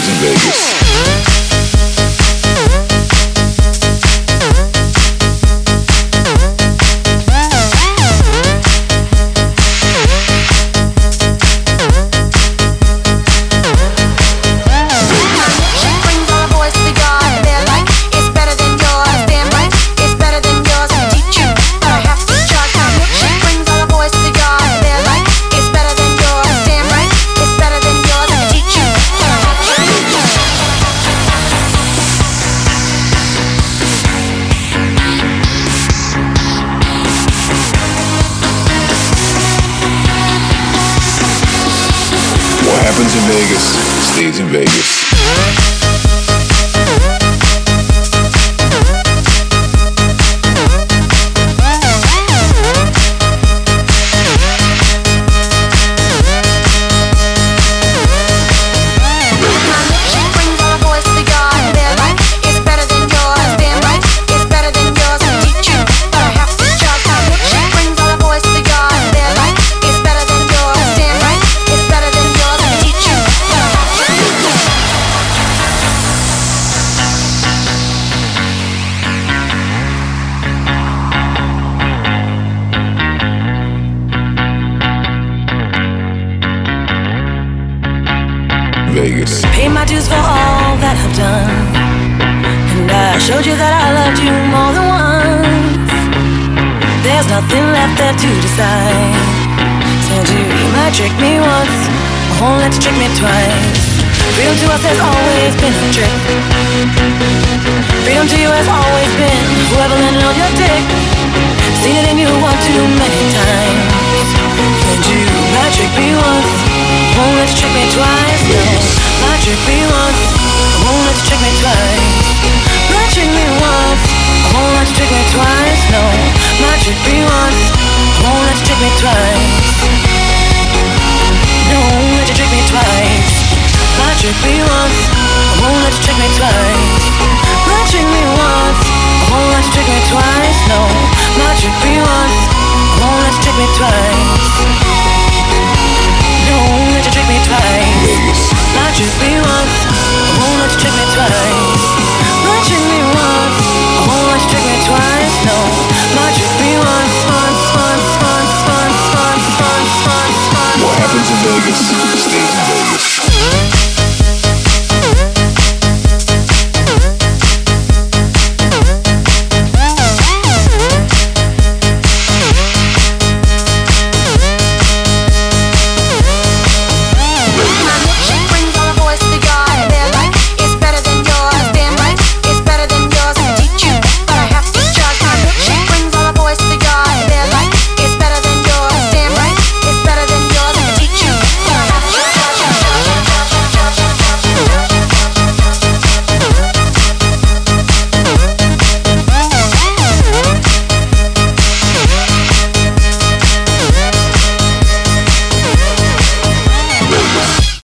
stays in Vegas. What happens in Vegas stays in Vegas. Vegas. Pay my dues for all that I've done, and I showed you that I loved you more than once. There's nothing left there to decide. Said you might trick me once, won't let you trick me twice. Freedom to us has always been a trick. Freedom to you has always been whoever landed on your dick. Seen it in you one too many times. Said you might trick me once, won't let you trick me twice. No, might trick me once, I won't let you trick me twice. Might trick me once, I won't let you trick me twice. No, might trick me once, I won't let you trick me twice. No, won't let you trick me twice. Might trick me once,